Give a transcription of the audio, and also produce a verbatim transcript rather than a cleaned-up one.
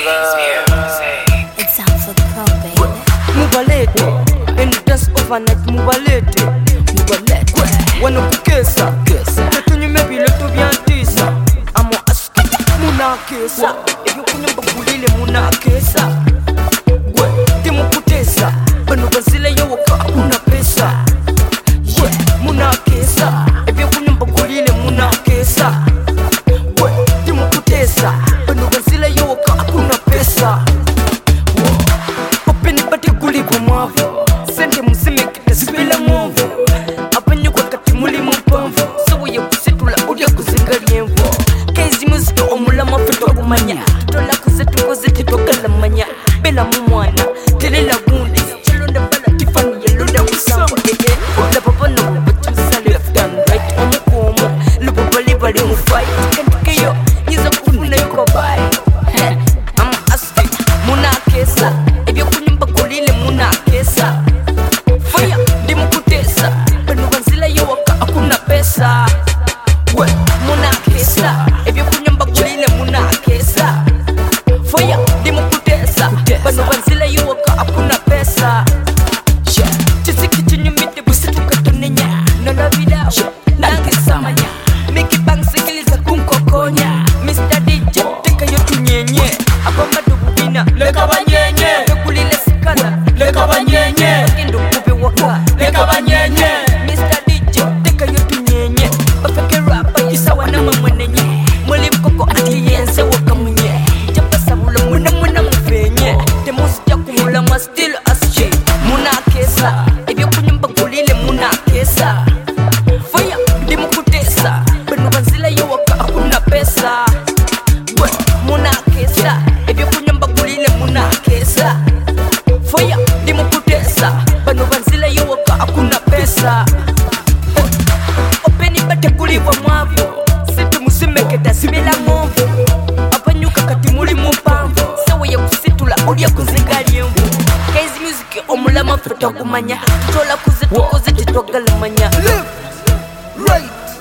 It's out for the pro, baby. Mubalete, and dance overnight. Mubalete, mubalete. Wanna kukesa, katunyi maybe leto biantisa. Amo aski, muna kesa. Eyo kunyamba kulile muna kesa. Gwe, timu kutesa. Bano bazile yo waka akuna pesa. Gwe, muna kesa. Eyo kunyamba kulile muna kesa. Gwe, timu kutesa. Bano bazile yo waka akuna pesa. Openi bati kuliko mwavu. Sente musimekete zibila mwavu. Apanyo kwa kati muli mpamvu. Sawa ya kusitula udia kuzingali envo. Kezi muzito omula mafito kumanya. Tola kuzetu kozeti tokala manya. Bela mumwana, telela gundi. Chalonda bala tifani ya londa musambo. La papa no bachusa left and right. Omukomo, lupo bali bali mufight. Kentike yo, niza kufuna yuko bai. Ama asti, muna kesa. Ebyo kunyumba kulile muna kesa. Fire, dimu kutesa. Benu banzila yo waka akuna pesa. We, muna kesa. Ebyo kunyumba kulile muna kesa. Fire, dimu kutesa. Benu banzila yo waka akuna pesa. Chisiki chinyumite busitu katonenya. Nola vida, nangi samanya. Miki bang sikiliza kunkokonya. Mister D J, teka yo tunyenye. Abamba dububina, leka banyenye. Tekulile sikala, leka banyenye. Kendo kube waka, leka banyenye. Mister D J, teka yo tunyenye. Bafeke rapa yisawa na mamwenenye. Mweli mkoko ati yense waka munye. Japa sabula muna muna mfenye. Temusi ya kumula mwa still asche. Muna kesa, ebyo kunyumba kulile muna kesa. Fire, dimu kutesa. Benu banzila yo waka akuna pesa. We, muna kesa. Ebyo kunyumba kulile muna kesa. Fire, dimu kutesa. Benu banzila yo waka akuna pesa. Openi bate kuliwa mwavu. Situ musimeketa zibila mwavu. Apanyuka kati muli mupamvu. Sawa ya kusitula udia kuzingali envu. Kezi music omula mafita kumanya. Tola kuzetu kozeti togala manya. Live right.